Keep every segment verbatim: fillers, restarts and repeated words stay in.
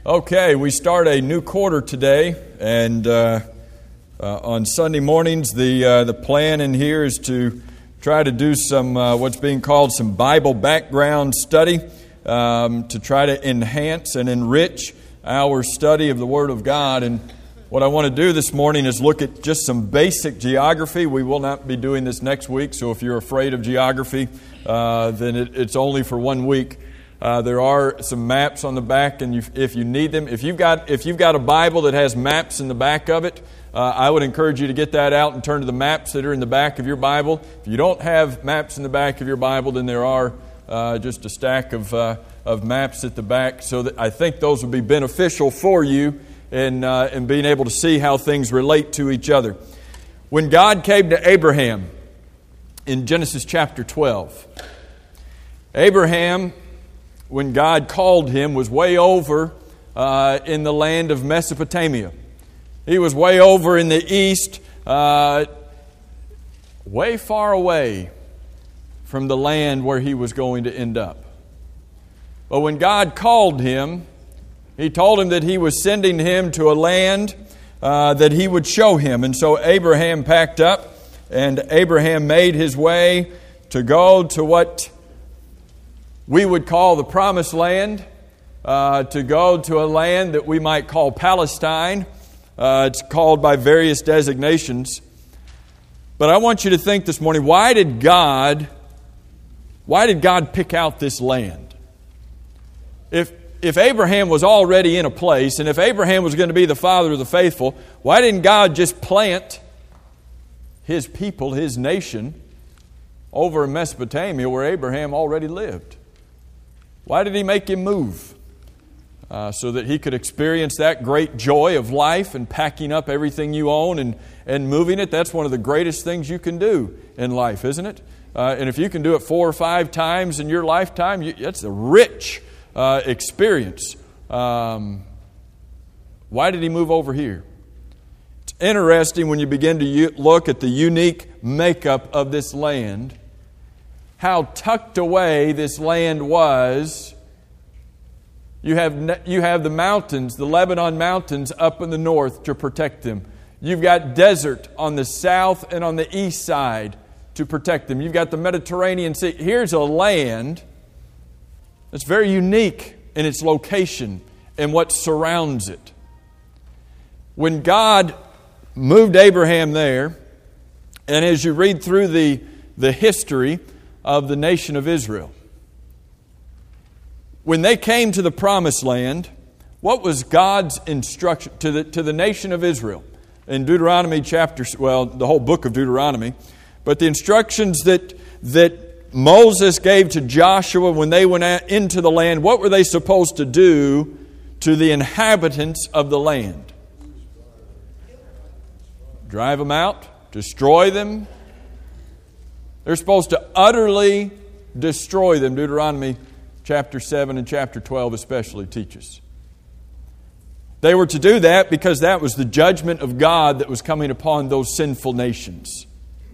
Okay, we start a new quarter today, and uh, uh, on Sunday mornings, the uh, the plan in here is to try to do some uh, what's being called some Bible background study um, to try to enhance and enrich our study of the Word of God. And what I want to do this morning is look at just some basic geography. We will not be doing this next week, so if you're afraid of geography, uh, then it, it's only for one week. Uh, there are some maps on the back, and you, if you need them, if you've got if you've got a Bible that has maps in the back of it, uh, I would encourage you to get that out and turn to the maps that are in the back of your Bible. If you don't have maps in the back of your Bible, then there are uh, just a stack of uh, of maps at the back. So that I think those would be beneficial for you in uh, in being able to see how things relate to each other. When God came to Abraham in Genesis chapter twelve, Abraham, when God called him, was way over uh, in the land of Mesopotamia. He was way over in the east, uh, way far away from the land where he was going to end up. But when God called him, He told him that He was sending him to a land uh, that He would show him. And so Abraham packed up, and Abraham made his way to go to what we would call the Promised Land, uh, to go to a land that we might call Palestine. Uh, it's called by various designations. But I want you to think this morning, why did God, why did God pick out this land? If if Abraham was already in a place, and if Abraham was going to be the father of the faithful, why didn't God just plant His people, His nation, over in Mesopotamia where Abraham already lived? Why did He make him move? Uh, so that he could experience that great joy of life and packing up everything you own and, and moving it. That's one of the greatest things you can do in life, isn't it? Uh, and if you can do it four or five times in your lifetime, you, that's a rich uh, experience. Um, why did He move over here? It's interesting when you begin to u- look at the unique makeup of this land, how tucked away this land was. You have you have the mountains, the Lebanon mountains up in the north to protect them. You've got desert on the south and on the east side to protect them. You've got the Mediterranean Sea. Here's a land that's very unique in its location and what surrounds it. When God moved Abraham there, and as you read through the, the history of the nation of Israel, when they came to the Promised Land, what was God's instruction to the to the nation of Israel? In Deuteronomy chapter, well, the whole book of Deuteronomy, but the instructions that that Moses gave to Joshua when they went into the land, what were they supposed to do to the inhabitants of the land? Drive them out, destroy them. They're supposed to utterly destroy them. Deuteronomy chapter seven and chapter twelve especially teaches. They were to do that because that was the judgment of God that was coming upon those sinful nations.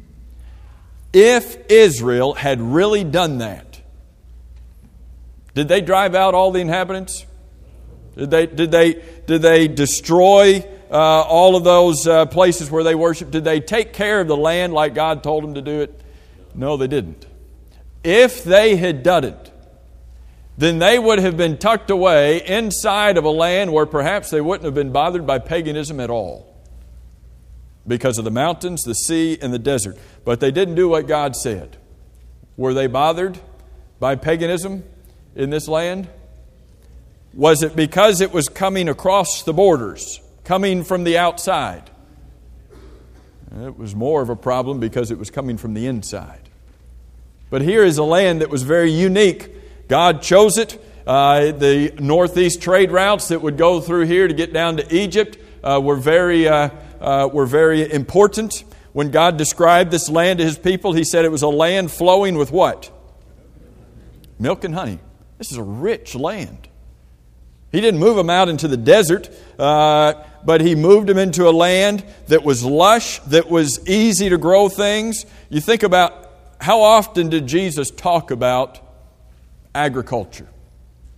If Israel had really done that, did they drive out all the inhabitants? Did they did they did they destroy uh, all of those uh, places where they worshiped? Did they take care of the land like God told them to do it? No, they didn't. If they had done it, then they would have been tucked away inside of a land where perhaps they wouldn't have been bothered by paganism at all, because of the mountains, the sea, and the desert. But they didn't do what God said. Were they bothered by paganism in this land? Was it because it was coming across the borders, coming from the outside? It was more of a problem because it was coming from the inside. But here is a land that was very unique. God chose it. Uh, the northeast trade routes that would go through here to get down to Egypt uh, were very uh, uh, were very important. When God described this land to His people, He said it was a land flowing with what? Milk and honey. This is a rich land. He didn't move them out into the desert, uh, but He moved them into a land that was lush, that was easy to grow things. You think about how often did Jesus talk about agriculture?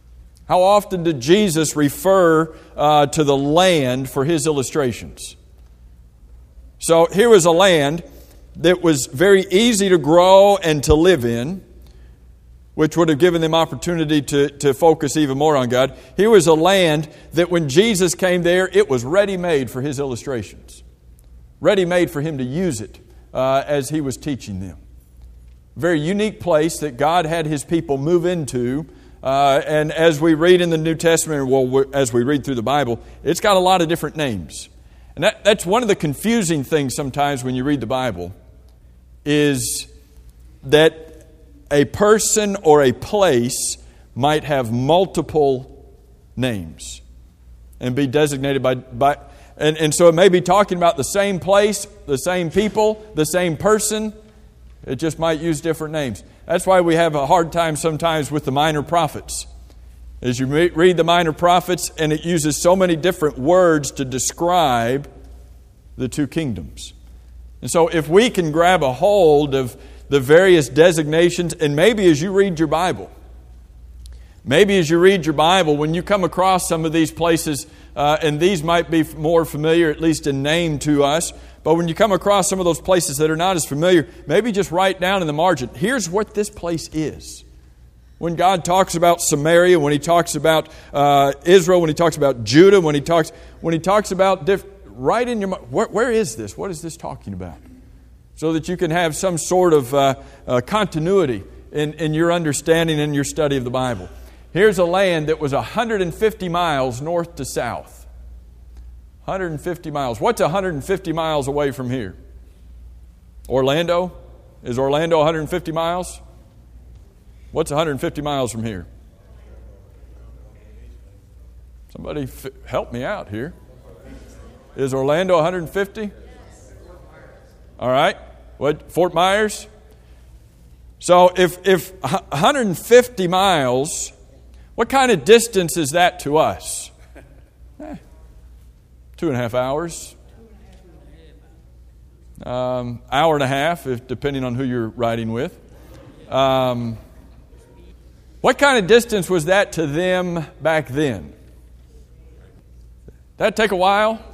How often did Jesus refer uh, to the land for His illustrations? So here was a land that was very easy to grow and to live in, which would have given them opportunity to, to focus even more on God. Here was a land that when Jesus came there, it was ready-made for His illustrations. Ready-made for Him to use it uh, as He was teaching them. Very unique place that God had His people move into. Uh, and as we read in the New Testament, well, as we read through the Bible, it's got a lot of different names. And that, that's one of the confusing things sometimes when you read the Bible, is that a person or a place might have multiple names and be designated by... by and, and so it may be talking about the same place, the same people, the same person. It just might use different names. That's why we have a hard time sometimes with the minor prophets. As you read the minor prophets, and it uses so many different words to describe the two kingdoms. And so if we can grab a hold of the various designations, and maybe as you read your Bible, maybe as you read your Bible, when you come across some of these places, uh, and these might be more familiar, at least in name to us, but when you come across some of those places that are not as familiar, maybe just write down in the margin, here's what this place is. When God talks about Samaria, when He talks about uh, Israel, when He talks about Judah, when He talks when He talks about diff- write in your mind, where, where is this? What is this talking about? So that you can have some sort of uh, uh, continuity in, in your understanding and your study of the Bible. Here's a land that was one hundred fifty miles north to south. one hundred fifty miles. What's one hundred fifty miles away from here? Orlando? Is Orlando one hundred fifty miles? What's one hundred fifty miles from here? Somebody f- help me out here. Is Orlando one hundred fifty? All right. What? Fort Myers? So if if one hundred fifty miles, what kind of distance is that to us? Eh, two and a half hours. Um, hour and a half, if depending on who you're riding with. Um, what kind of distance was that to them back then? That'd take a while.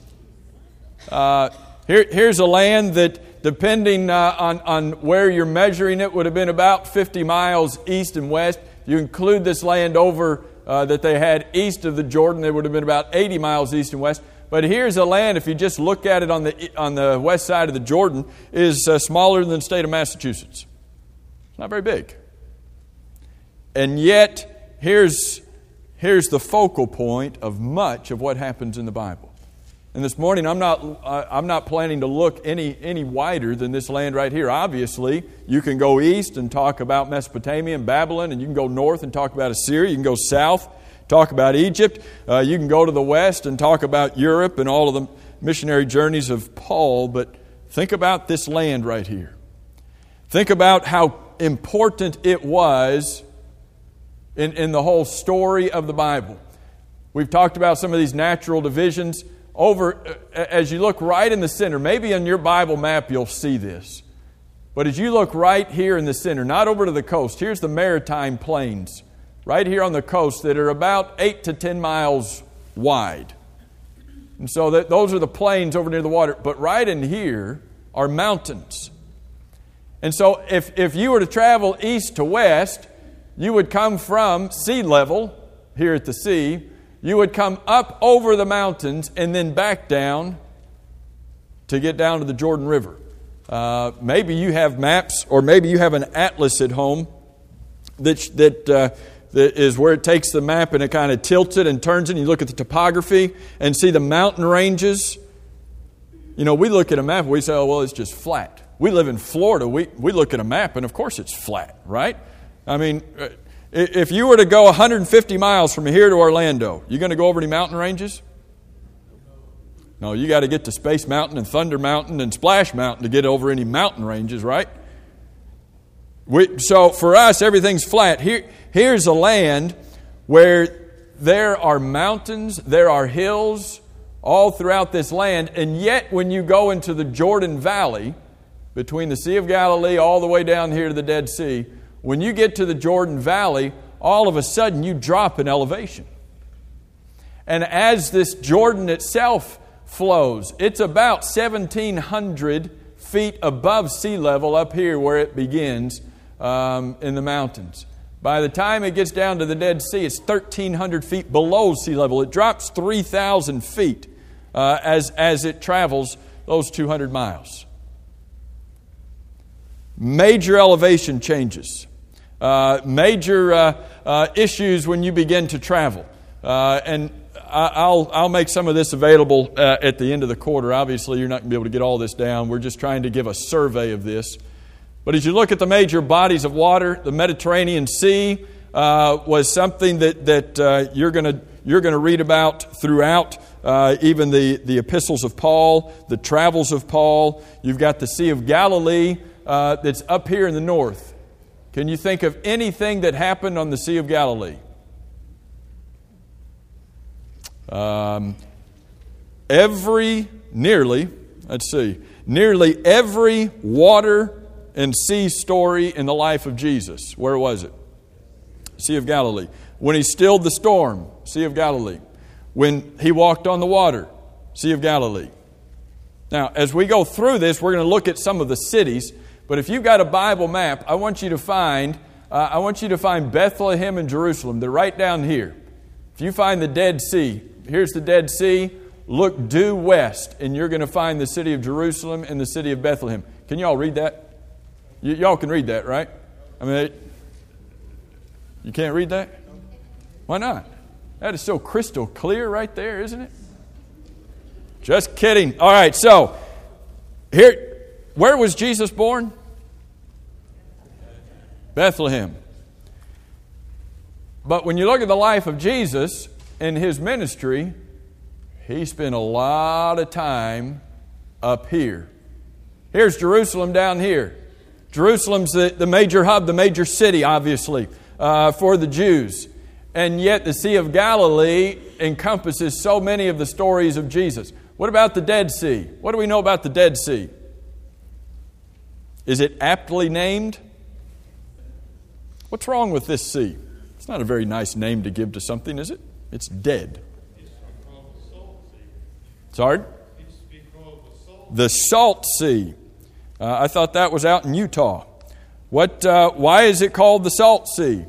Uh, here, here's a land that, depending uh, on, on where you're measuring it, would have been about fifty miles east and west. You include this land over uh, that they had east of the Jordan, it would have been about eighty miles east and west. But here's a land, if you just look at it on the on the west side of the Jordan, is uh, smaller than the state of Massachusetts. It's not very big. And yet, here's, here's the focal point of much of what happens in the Bible. And this morning, I'm not uh, I'm not planning to look any any wider than this land right here. Obviously, you can go east and talk about Mesopotamia and Babylon, and you can go north and talk about Assyria. You can go south, talk about Egypt. Uh, you can go to the west and talk about Europe and all of the missionary journeys of Paul. But think about this land right here. Think about how important it was in, in the whole story of the Bible. We've talked about some of these natural divisions. Over, as you look right in the center, maybe on your Bible map you'll see this. But as you look right here in the center, not over to the coast, here's the Maritime Plains, right here on the coast that are about eight to ten miles wide. And so that, those are the plains over near the water. But right in here are mountains. And so if, if you were to travel east to west, you would come from sea level here at the sea. You would come up over the mountains and then back down to get down to the Jordan River. Uh, maybe you have maps, or maybe you have an atlas at home that that, uh, that is where it takes the map and it kind of tilts it and turns it. And you look at the topography and see the mountain ranges. You know, we look at a map and we say, oh, well, it's just flat. We live in Florida. We, we look at a map and, of course, it's flat, right? I mean... If you were to go one hundred fifty miles from here to Orlando, you going to go over any mountain ranges? No, you got to get to Space Mountain and Thunder Mountain and Splash Mountain to get over any mountain ranges, right? We, so for us, everything's flat. Here, here's a land where there are mountains, there are hills all throughout this land, and yet when you go into the Jordan Valley, between the Sea of Galilee all the way down here to the Dead Sea, when you get to the Jordan Valley, all of a sudden you drop in elevation. And as this Jordan itself flows, it's about seventeen hundred feet above sea level up here where it begins um, in the mountains. By the time it gets down to the Dead Sea, it's thirteen hundred feet below sea level. It drops three thousand feet uh, as, as it travels those two hundred miles. Major elevation changes. Uh, major uh, uh, issues when you begin to travel. Uh, and I'll, I'll make some of this available uh, at the end of the quarter. Obviously, you're not going to be able to get all this down. We're just trying to give a survey of this. But as you look at the major bodies of water, the Mediterranean Sea uh, was something that, that uh, you're going to you're going to read about throughout uh, even the, the epistles of Paul, the travels of Paul. You've got the Sea of Galilee uh, that's up here in the north. Can you think of anything that happened on the Sea of Galilee? Um, every, nearly, let's see, nearly every water and sea story in the life of Jesus. Where was it? Sea of Galilee. When He stilled the storm, Sea of Galilee. When He walked on the water, Sea of Galilee. Now, as we go through this, we're going to look at some of the cities. But if you've got a Bible map, I want you to find, uh, I want you to find Bethlehem and Jerusalem. They're right down here. If you find the Dead Sea, here's the Dead Sea. Look due west, and you're going to find the city of Jerusalem and the city of Bethlehem. Can you all read that? Y- y'all can read that, right? I mean, it, you can't read that? Why not? That is so crystal clear right there, isn't it? Just kidding. All right, so here, where was Jesus born? Bethlehem. But when you look at the life of Jesus and His ministry, He spent a lot of time up here. Here's Jerusalem down here. Jerusalem's the, the major hub, the major city, obviously, uh, for the Jews. And yet the Sea of Galilee encompasses so many of the stories of Jesus. What about the Dead Sea? What do we know about the Dead Sea? Is it aptly named? What's wrong with this sea? It's not a very nice name to give to something, is it? It's dead. Sorry? The Salt Sea. Uh, I thought that was out in Utah. What? Uh, why is it called the Salt Sea?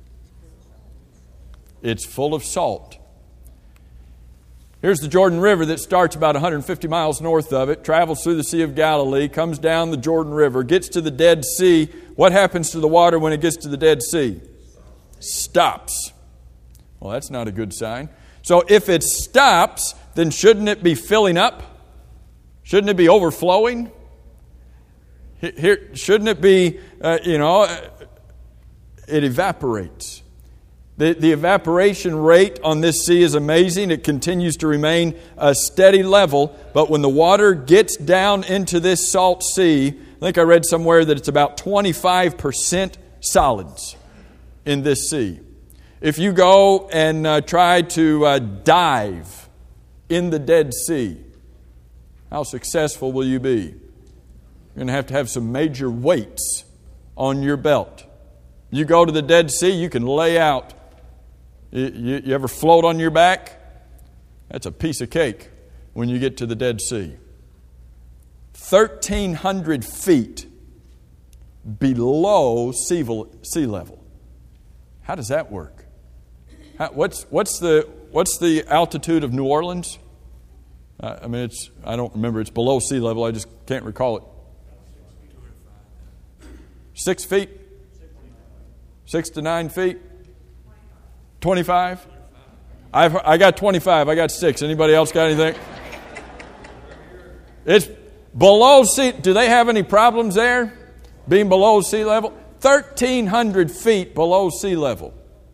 It's full of salt. Here's the Jordan River that starts about one hundred fifty miles north of it, travels through the Sea of Galilee, comes down the Jordan River, gets to the Dead Sea. What happens to the water when it gets to the Dead Sea? Stops. Well, that's not a good sign. So if it stops, then shouldn't it be filling up? Shouldn't it be overflowing? Here, shouldn't it be, uh, you know, it evaporates. The, the evaporation rate on this sea is amazing. It continues to remain a steady level. But when the water gets down into this salt sea, I think I read somewhere that it's about twenty-five percent solids in this sea. If you go and uh, try to uh, dive in the Dead Sea, how successful will you be? You're going to have to have some major weights on your belt. You go to the Dead Sea, you can lay out. You, you, you ever float on your back? That's a piece of cake when you get to the Dead Sea. thirteen hundred feet below sea level. How does that work? How, what's what's the what's the altitude of New Orleans? Uh, I mean, it's I don't remember. It's below sea level. I just can't recall it. Six feet? Six to nine feet? Twenty-five? I've I got twenty-five. I got six. Anybody else got anything? It's below sea. Do they have any problems there? Being below sea level? thirteen hundred feet below sea level.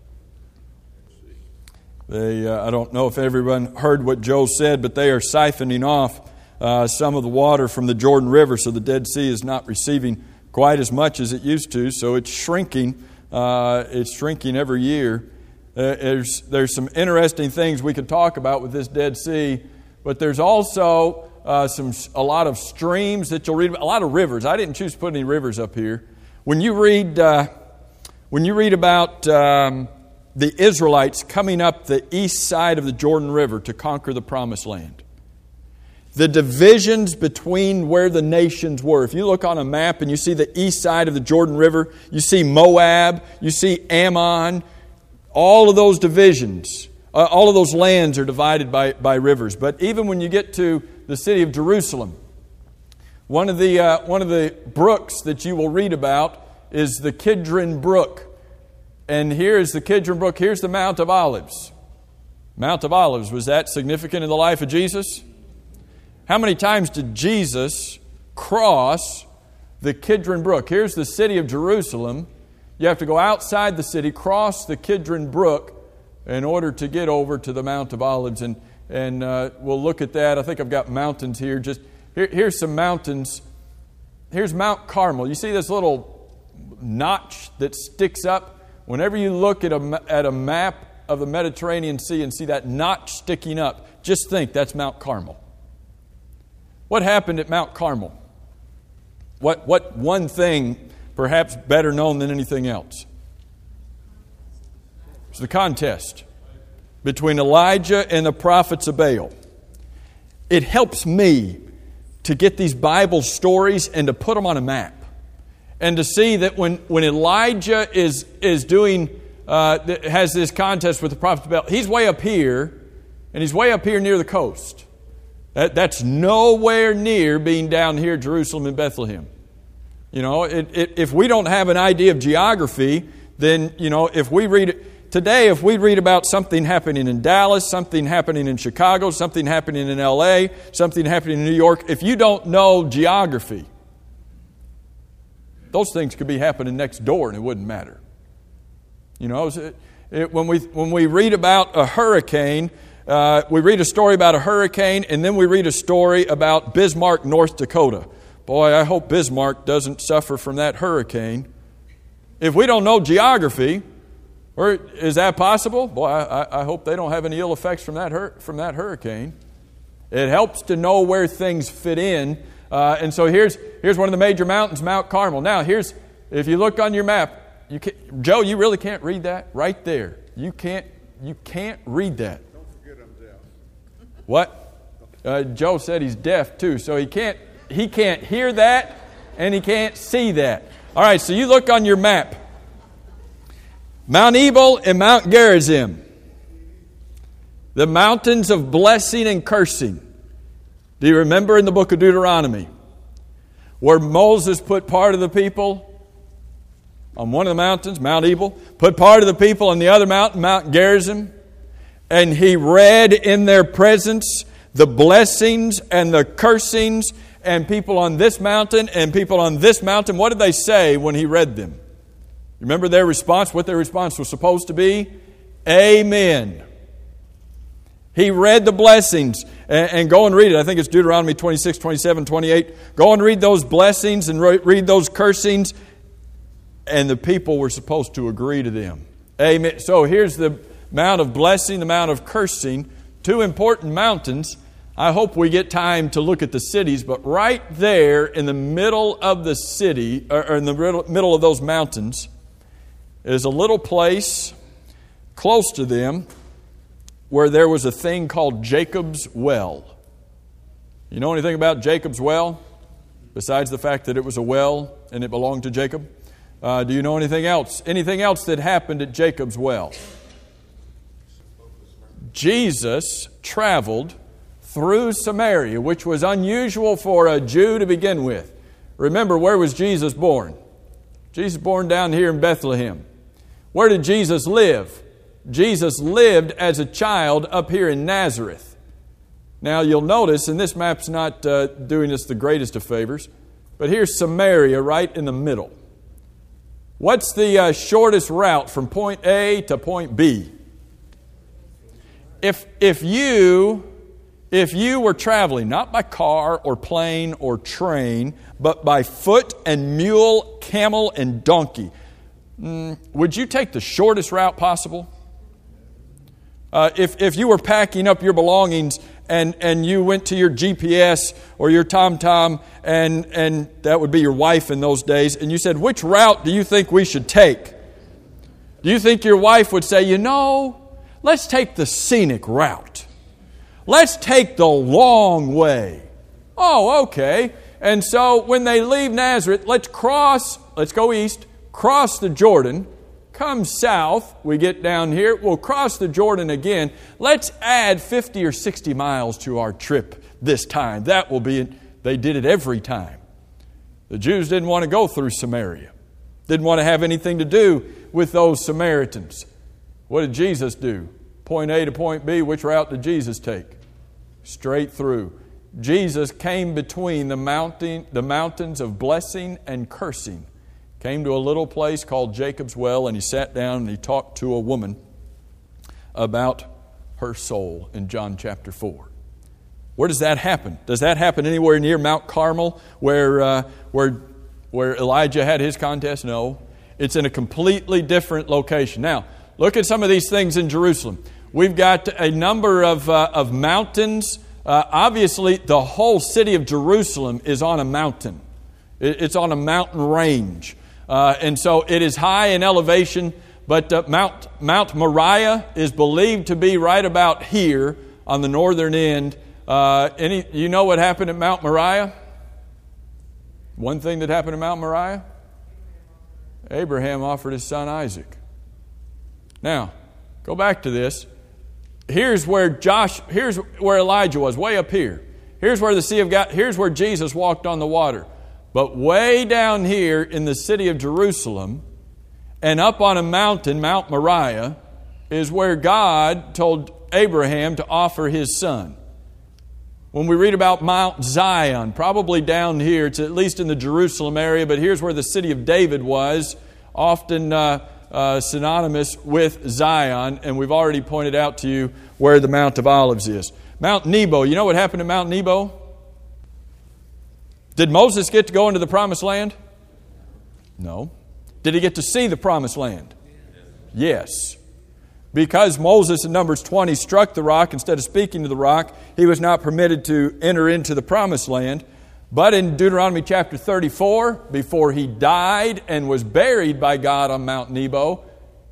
They, uh, I don't know if everyone heard what Joe said, but they are siphoning off uh, some of the water from the Jordan River, so the Dead Sea is not receiving quite as much as it used to. So it's shrinking. Uh, it's shrinking every year. Uh, there's there's some interesting things we could talk about with this Dead Sea, but there's also uh, some a lot of streams that you'll read about, a lot of rivers. I didn't choose to put any rivers up here. When you read uh, when you read about um, the Israelites coming up the east side of the Jordan River to conquer the Promised Land, the divisions between where the nations were. If you look on a map and you see the east side of the Jordan River, you see Moab, you see Ammon, all of those divisions, uh, all of those lands are divided by, by rivers. But even when you get to the city of Jerusalem, one of the uh, one of the brooks that you will read about is the Kidron Brook. And here's the Kidron Brook, here's the Mount of Olives. Mount of Olives, was that significant in the life of Jesus? How many times did Jesus cross the Kidron Brook? Here's the city of Jerusalem. You have to go outside the city, cross the Kidron Brook in order to get over to the Mount of Olives. And, and uh, we'll look at that. I think I've got mountains here. Just here, here's some mountains. Here's Mount Carmel. You see this little notch that sticks up? Whenever you look at a, at a map of the Mediterranean Sea and see that notch sticking up, just think that's Mount Carmel. What happened at Mount Carmel? What, what one thing perhaps better known than anything else? It's the contest between Elijah and the prophets of Baal. It helps me to get these Bible stories and to put them on a map. And to see that when, when Elijah is, is doing, uh, has this contest with the prophets of Baal, he's way up here, and he's way up here near the coast. That, that's nowhere near being down here, Jerusalem and Bethlehem. You know, it, it, if we don't have an idea of geography, then, you know, if we read, today, if we read about something happening in Dallas, something happening in Chicago, something happening in L A, something happening in New York, if you don't know geography, those things could be happening next door and it wouldn't matter. You know, it, it, when we when we read about a hurricane, Uh, we read a story about a hurricane, and then we read a story about Bismarck, North Dakota. Boy, I hope Bismarck doesn't suffer from that hurricane. If we don't know geography, or is that possible? Boy, I, I hope they don't have any ill effects from that hur- from that hurricane. It helps to know where things fit in. Uh, and so here's here's one of the major mountains, Mount Carmel. Now, here's if you look on your map, you can, Joe, you really can't read that right there. You can't you can't read that. What? Uh, Joe said he's deaf too, so he can't he can't hear that and he can't see that. All right, so you look on your map. Mount Ebal and Mount Gerizim. The mountains of blessing and cursing. Do you remember in the book of Deuteronomy where Moses put part of the people on one of the mountains, Mount Ebal, put part of the people on the other mountain, Mount Gerizim? And he read in their presence the blessings and the cursings, and people on this mountain and people on this mountain. What did they say when he read them? Remember their response, what their response was supposed to be? Amen. He read the blessings. And, and go and read it. I think it's Deuteronomy twenty-six, twenty-seven, twenty-eight. Go and read those blessings and re- read those cursings. And the people were supposed to agree to them. Amen. So here's the Mount of blessing, the Mount of cursing, two important mountains. I hope we get time to look at the cities, but right there in the middle of the city, or in the middle of those mountains, is a little place close to them where there was a thing called Jacob's Well. You know anything about Jacob's Well? Besides the fact that it was a well and it belonged to Jacob? Uh, do you know anything else? Anything else that happened at Jacob's Well? Jesus traveled through Samaria, which was unusual for a Jew to begin with. Remember, where was Jesus born? Jesus was born down here in Bethlehem. Where did Jesus live? Jesus lived as a child up here in Nazareth. Now you'll notice, and this map's not uh, doing us the greatest of favors, but here's Samaria right in the middle. What's the uh, shortest route from point A to point B? If if you if you were traveling not by car or plane or train, but by foot and mule, camel and donkey, mm, would you take the shortest route possible? Uh, if if you were packing up your belongings and, and you went to your G P S or your TomTom, and and that would be your wife in those days, and you said, which route do you think we should take? Do you think your wife would say, you know, let's take the scenic route. Let's take the long way. Oh, okay. And so when they leave Nazareth, let's cross, let's go east, cross the Jordan, come south, we get down here, we'll cross the Jordan again. Let's add fifty or sixty miles to our trip this time. That will be it. They did it every time. The Jews didn't want to go through Samaria. Didn't want to have anything to do with those Samaritans. What did Jesus do? Point A to point B, which route did Jesus take? Straight through. Jesus came between the mountain, the mountains of blessing and cursing. Came to a little place called Jacob's Well, and He sat down and He talked to a woman about her soul in John chapter four. Where does that happen? Does that happen anywhere near Mount Carmel where, uh, where, where Elijah had his contest? No. It's in a completely different location. Now, look at some of these things in Jerusalem. We've got a number of, uh, of mountains. Uh, obviously, the whole city of Jerusalem is on a mountain. It, it's on a mountain range. Uh, and so it is high in elevation, but uh, Mount, Mount Moriah is believed to be right about here on the northern end. Uh, any, you know what happened at Mount Moriah? One thing that happened at Mount Moriah? Abraham offered his son Isaac. Now, go back to this. Here's where Josh, here's where Elijah was, way up here. Here's where the Sea of God, here's where Jesus walked on the water. But way down here in the city of Jerusalem, and up on a mountain, Mount Moriah, is where God told Abraham to offer his son. When we read about Mount Zion, probably down here, it's at least in the Jerusalem area, but here's where the city of David was, often uh, uh, synonymous with Zion, and we've already pointed out to you where the Mount of Olives is. Mount Nebo, you know what happened to Mount Nebo? Did Moses get to go into the Promised Land? No. Did he get to see the Promised Land? Yes. Because Moses in Numbers twenty struck the rock instead of speaking to the rock, he was not permitted to enter into the Promised Land. But in Deuteronomy chapter thirty-four, before he died and was buried by God on Mount Nebo,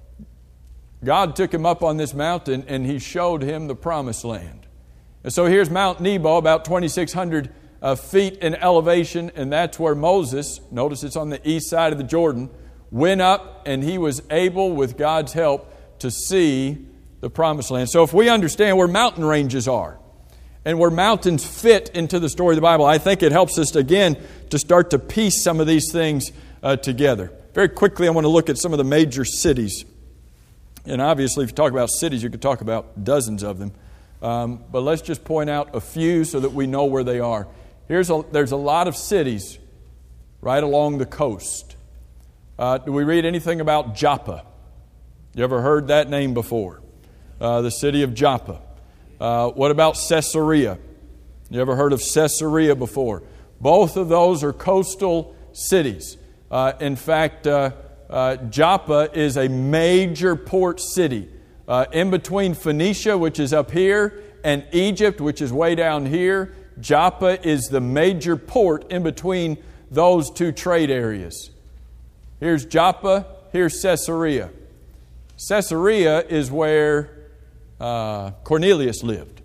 God took him up on this mountain and He showed him the Promised Land. And so here's Mount Nebo, about twenty-six hundred uh, feet in elevation, and that's where Moses, notice it's on the east side of the Jordan, went up, and he was able, with God's help, to see the Promised Land. So if we understand where mountain ranges are and where mountains fit into the story of the Bible, I think it helps us, again, to start to piece some of these things uh, together. Very quickly, I want to look at some of the major cities. And obviously, if you talk about cities, you could talk about dozens of them. Um, but let's just point out a few so that we know where they are. Here's a, there's a lot of cities right along the coast. Uh, do we read anything about Joppa? You ever heard that name before? Uh, the city of Joppa. Uh, what about Caesarea? You ever heard of Caesarea before? Both of those are coastal cities. Uh, in fact, uh, uh, Joppa is a major port city. Uh, in between Phoenicia, which is up here, and Egypt, which is way down here, Joppa is the major port in between those two trade areas. Here's Joppa, here's Caesarea. Caesarea is where uh, Cornelius lived.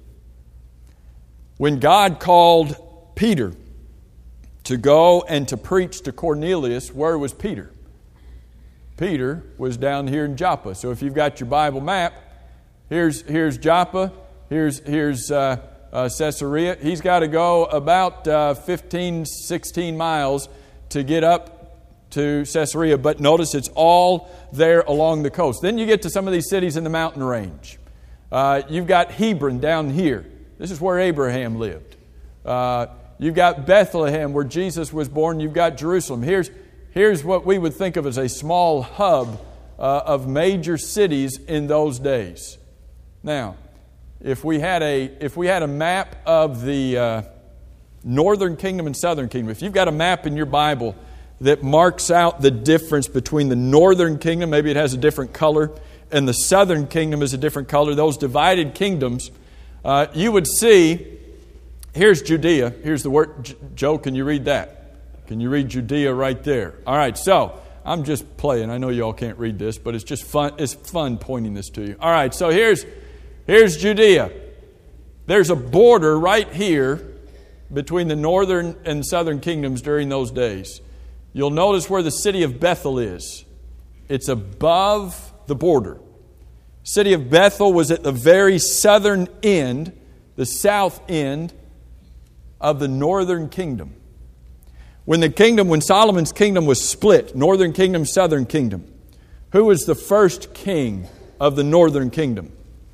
When God called Peter to go and to preach to Cornelius, where was Peter? Peter was down here in Joppa. So if you've got your Bible map, here's here's Joppa, here's here's uh, uh, Caesarea. He's got to go about uh, fifteen, sixteen miles to get up to Caesarea, but notice it's all there along the coast. Then you get to some of these cities in the mountain range. Uh, you've got Hebron down here. This is where Abraham lived. Uh, you've got Bethlehem, where Jesus was born. You've got Jerusalem. Here's, here's what we would think of as a small hub uh, of major cities in those days. Now, if we had a, if we had a map of the uh, northern kingdom and southern kingdom, if you've got a map in your Bible that marks out the difference between the northern kingdom, maybe it has a different color, and the southern kingdom is a different color, those divided kingdoms, uh, you would see, here's Judea. Here's the word. Joe, can you read that? Can you read Judea right there? All right, so I'm just playing. I know you all can't read this, but it's just fun. It's fun pointing this to you. All right, so here's, here's Judea. There's a border right here between the northern and southern kingdoms during those days. You'll notice where the city of Bethel is. It's above the border. City of Bethel was at the very southern end, the south end of the northern kingdom. When the kingdom, when Solomon's kingdom was split, northern kingdom, southern kingdom, who was the first king of the northern kingdom?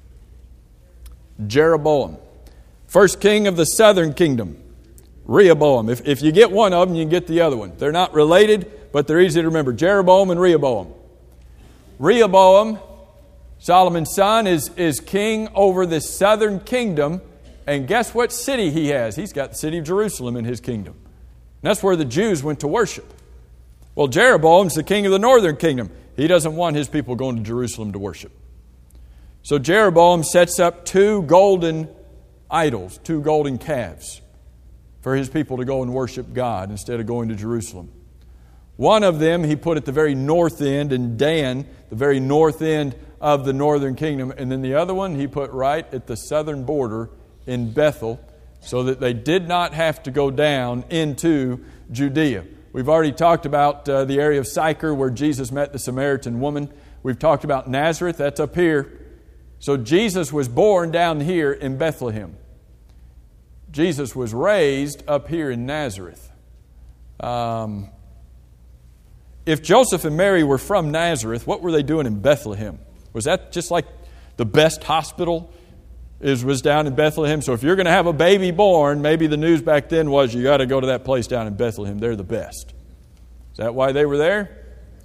Jeroboam. First king of the southern kingdom, Rehoboam. If, if you get one of them, you can get the other one. They're not related, but they're easy to remember. Jeroboam and Rehoboam. Rehoboam, Solomon's son, is, is king over the southern kingdom. And guess what city he has? He's got the city of Jerusalem in his kingdom. And that's where the Jews went to worship. Well, Jeroboam's the king of the northern kingdom. He doesn't want his people going to Jerusalem to worship. So Jeroboam sets up two golden idols, two golden calves, for his people to go and worship God instead of going to Jerusalem. One of them he put at the very north end in Dan, the very north end of the northern kingdom. And then the other one he put right at the southern border in Bethel, so that they did not have to go down into Judea. We've already talked about uh, the area of Sychar where Jesus met the Samaritan woman. We've talked about Nazareth, that's up here. So Jesus was born down here in Bethlehem. Jesus was raised up here in Nazareth. Um, if Joseph and Mary were from Nazareth, what were they doing in Bethlehem? Was that just like the best hospital is was down in Bethlehem? So if you're going to have a baby born, maybe the news back then was you got to go to that place down in Bethlehem. They're the best. Is that why they were there?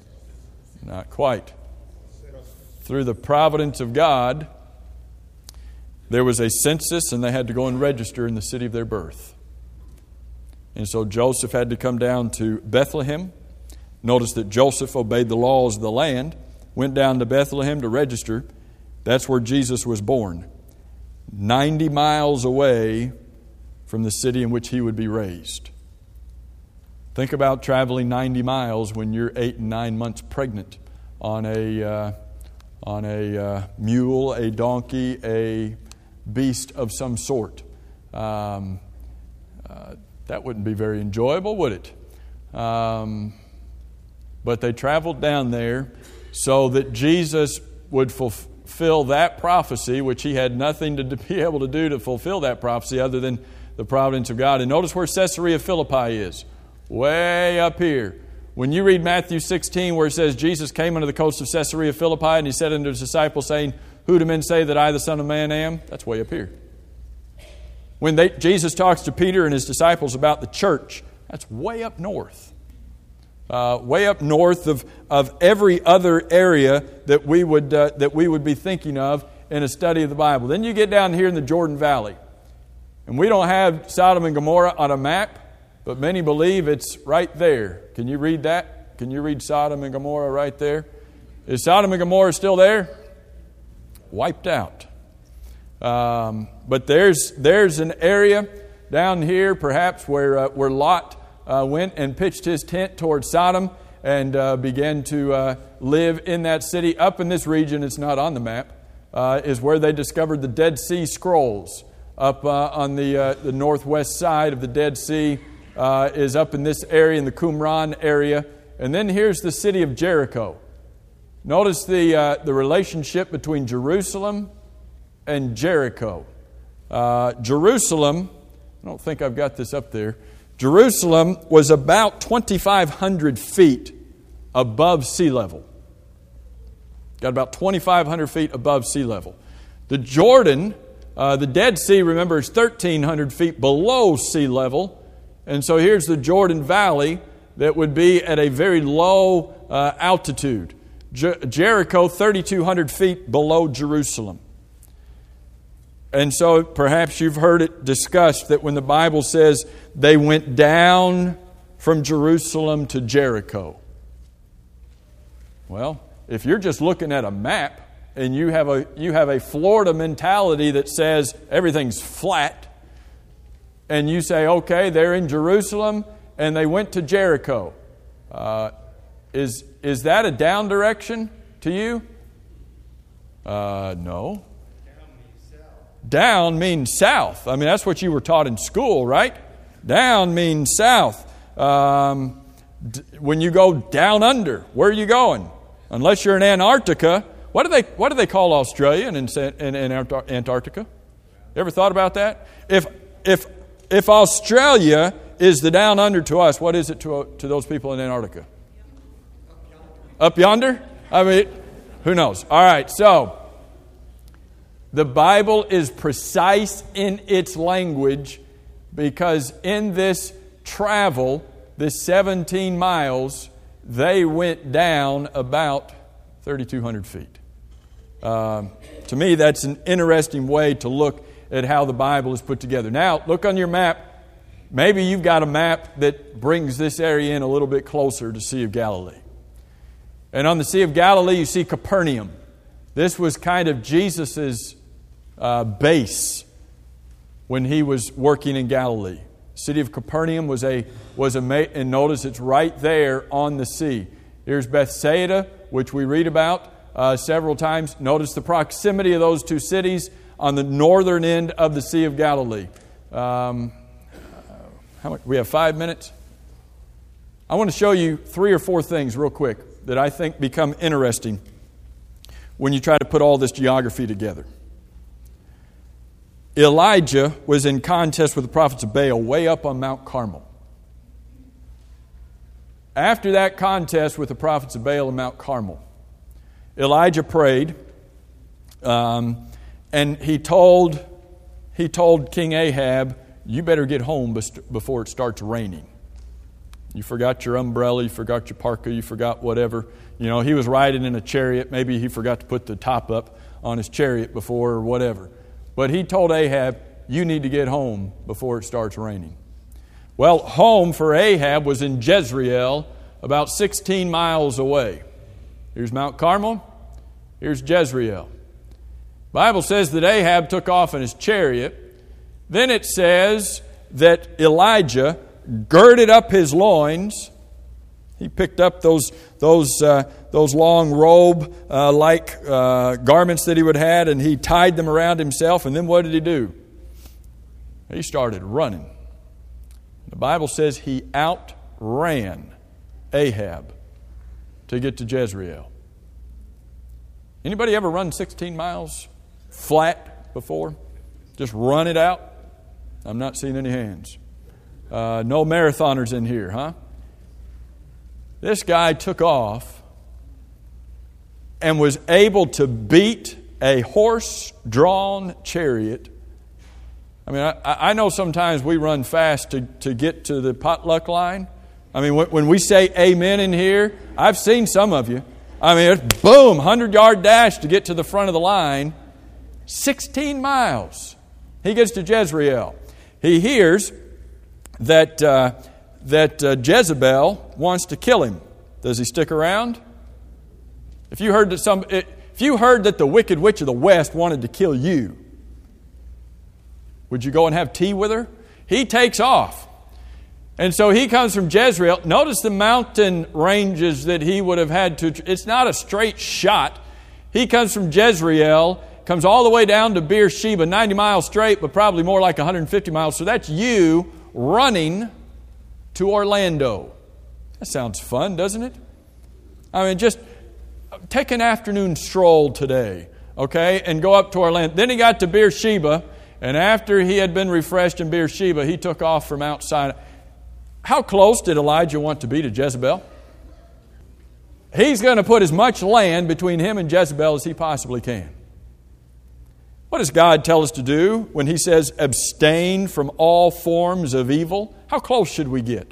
Not quite. Through the providence of God, there was a census and they had to go and register in the city of their birth. And so Joseph had to come down to Bethlehem. Notice that Joseph obeyed the laws of the land, went down to Bethlehem to register. That's where Jesus was born. ninety miles away from the city in which he would be raised. Think about traveling ninety miles when you're eight and nine months pregnant on a uh, on a uh, mule, a donkey, a beast of some sort. Um, uh, that wouldn't be very enjoyable, would it? Um, but they traveled down there so that Jesus would fulfill fulfill that prophecy, which he had nothing to be able to do to fulfill that prophecy other than the providence of God. And notice where Caesarea Philippi is. Way up here. When you read Matthew sixteen where it says Jesus came unto the coast of Caesarea Philippi and he said unto his disciples saying, who do men say that I the Son of Man am? That's way up here. When they, Jesus talks to Peter and his disciples about the church, that's way up north. Uh, way up north of, of every other area that we would uh, that we would be thinking of in a study of the Bible. Then you get down here in the Jordan Valley. And we don't have Sodom and Gomorrah on a map, but many believe it's right there. Can you read that? Can you read Sodom and Gomorrah right there? Is Sodom and Gomorrah still there? Wiped out. Um, but there's there's an area down here perhaps where uh, where Lot Uh, went and pitched his tent towards Sodom and uh, began to uh, live in that city. Up in this region, it's not on the map, uh, is where they discovered the Dead Sea Scrolls. Up uh, on the uh, the northwest side of the Dead Sea uh, is up in this area, in the Qumran area. And then here's the city of Jericho. Notice the uh, the relationship between Jerusalem and Jericho. Uh, Jerusalem, I don't think I've got this up there. Jerusalem was about twenty-five hundred feet above sea level. Got about twenty-five hundred feet above sea level. The Jordan, uh, the Dead Sea, remember, is thirteen hundred feet below sea level. And so here's the Jordan Valley that would be at a very low uh, altitude. Jer- Jericho, thirty-two hundred feet below Jerusalem. And so perhaps you've heard it discussed that when the Bible says they went down from Jerusalem to Jericho. Well, if you're just looking at a map and you have a you have a Florida mentality that says everything's flat, and you say, okay, they're in Jerusalem and they went to Jericho. Uh, Is, is that a down direction to you? Uh, no. Down means south. I mean, that's what you were taught in school, right? Down means south. Um, d- when you go down under, where are you going? Unless you're in Antarctica. What do they What do they call Australia and in, in, in Antarctica? You ever thought about that? If if if Australia is the down under to us, what is it to to those people in Antarctica? Up yonder? I mean, who knows? All right, so the Bible is precise in its language because in this travel, this seventeen miles, they went down about thirty-two hundred feet. Um, to me, that's an interesting way to look at how the Bible is put together. Now, look on your map. Maybe you've got a map that brings this area in a little bit closer to Sea of Galilee. And on the Sea of Galilee, you see Capernaum. This was kind of Jesus's uh, base when he was working in Galilee. The city of Capernaum was a was a and notice it's right there on the sea. Here's Bethsaida, which we read about uh, several times. Notice the proximity of those two cities on the northern end of the Sea of Galilee. Um, how much? We have five minutes. I want to show you three or four things real quick that I think become interesting when you try to put all this geography together. Elijah was in contest with the prophets of Baal way up on Mount Carmel. After that contest with the prophets of Baal on Mount Carmel, Elijah prayed, um, and he told he told King Ahab, "You better get home before it starts raining. You forgot your umbrella, you forgot your parka, you forgot whatever. You know, he was riding in a chariot. Maybe he forgot to put the top up on his chariot before or whatever. But he told Ahab, you need to get home before it starts raining." Well, home for Ahab was in Jezreel, about sixteen miles away. Here's Mount Carmel. Here's Jezreel. The Bible says that Ahab took off in his chariot. Then it says that Elijah girded up his loins. He picked up those those uh, those long robe uh, like uh, garments that he would had, and he tied them around himself. And then what did he do? He started running. The Bible says he outran Ahab to get to Jezreel. Anybody ever run sixteen miles flat before? Just run it out? I'm not seeing any hands. Uh, no marathoners in here, huh? This guy took off and was able to beat a horse-drawn chariot. I mean, I, I know sometimes we run fast to, to get to the potluck line. I mean, when, when we say amen in here, I've seen some of you. I mean, it's boom, hundred-yard dash to get to the front of the line. sixteen miles. He gets to Jezreel. He hears that uh, that uh, Jezebel wants to kill him. Does he stick around? If you heard that some, if you heard that the wicked witch of the west wanted to kill you, would you go and have tea with her? He takes off. And so he comes from Jezreel. Notice the mountain ranges that he would have had to. It's not a straight shot. He comes from Jezreel, comes all the way down to Beersheba, ninety miles straight, but probably more like one hundred fifty miles. So that's you running to Orlando. That sounds fun, doesn't it? I mean, just take an afternoon stroll today, okay, and go up to Orlando. Then he got to Beersheba, and after he had been refreshed in Beersheba, he took off from Mount Sinai. How close did Elijah want to be to Jezebel? He's going to put as much land between him and Jezebel as he possibly can. What does God tell us to do when He says abstain from all forms of evil? How close should we get?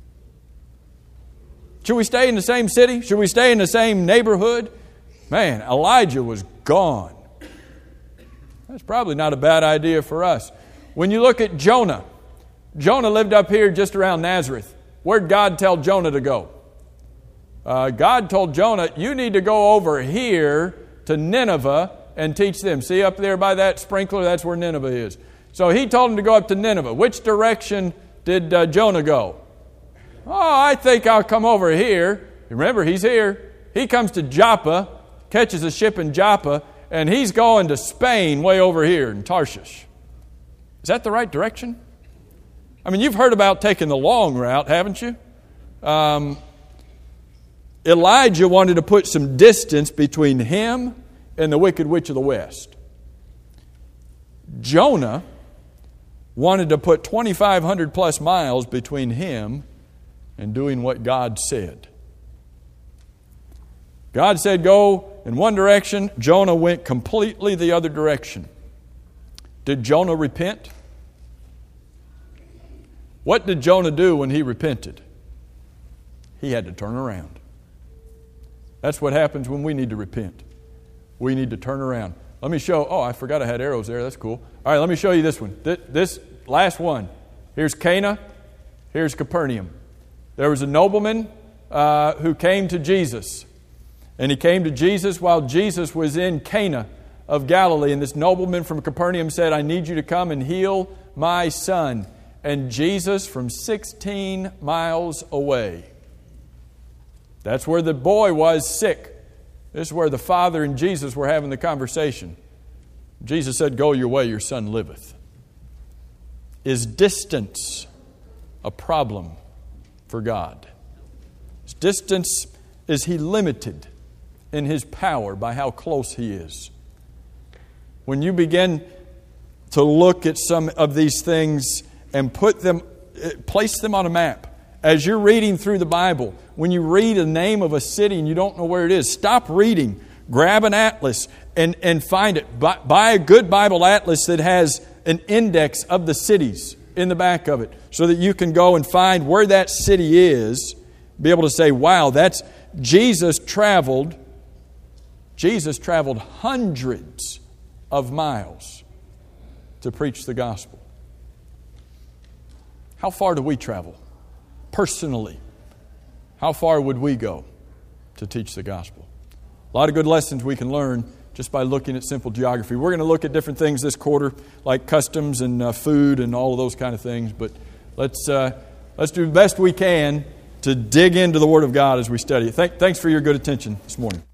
Should we stay in the same city? Should we stay in the same neighborhood? Man, Elijah was gone. That's probably not a bad idea for us. When you look at Jonah, Jonah lived up here just around Nazareth. Where'd God tell Jonah to go? Uh, God told Jonah, you need to go over here to Nineveh and teach them. See up there by that sprinkler? That's where Nineveh is. So he told him to go up to Nineveh. Which direction did uh, Jonah go? Oh, I think I'll come over here. Remember, he's here. He comes to Joppa, catches a ship in Joppa, and he's going to Spain way over here in Tarshish. Is that the right direction? I mean, you've heard about taking the long route, haven't you? Um, Elijah wanted to put some distance between him and the wicked witch of the west. Jonah wanted to put twenty-five hundred plus miles between him and doing what God said. God said go in one direction. Jonah went completely the other direction. Did Jonah repent? What did Jonah do when he repented? He had to turn around. That's what happens when we need to repent. We need to turn around. Let me show, oh, I forgot I had arrows there. That's cool. All right, let me show you this one. This, this last one. Here's Cana. Here's Capernaum. There was a nobleman uh, who came to Jesus. And he came to Jesus while Jesus was in Cana of Galilee. And this nobleman from Capernaum said, I need you to come and heal my son. And Jesus from sixteen miles away. That's where the boy was sick. This is where the father and Jesus were having the conversation. Jesus said, go your way, your son liveth. Is distance a problem for God? Is distance, is He limited in His power by how close He is? When you begin to look at some of these things and put them, place them on a map, as you're reading through the Bible, when you read a name of a city and you don't know where it is, stop reading, grab an atlas and, and find it. Buy, buy a good Bible atlas that has an index of the cities in the back of it so that you can go and find where that city is, be able to say, wow, that's Jesus traveled, Jesus traveled hundreds of miles to preach the gospel. How far do we travel? Personally, how far would we go to teach the gospel? A lot of good lessons we can learn just by looking at simple geography. We're going to look at different things this quarter, like customs and uh, food and all of those kind of things. But let's uh, let's do the best we can to dig into the Word of God as we study it. Thank, thanks for your good attention this morning.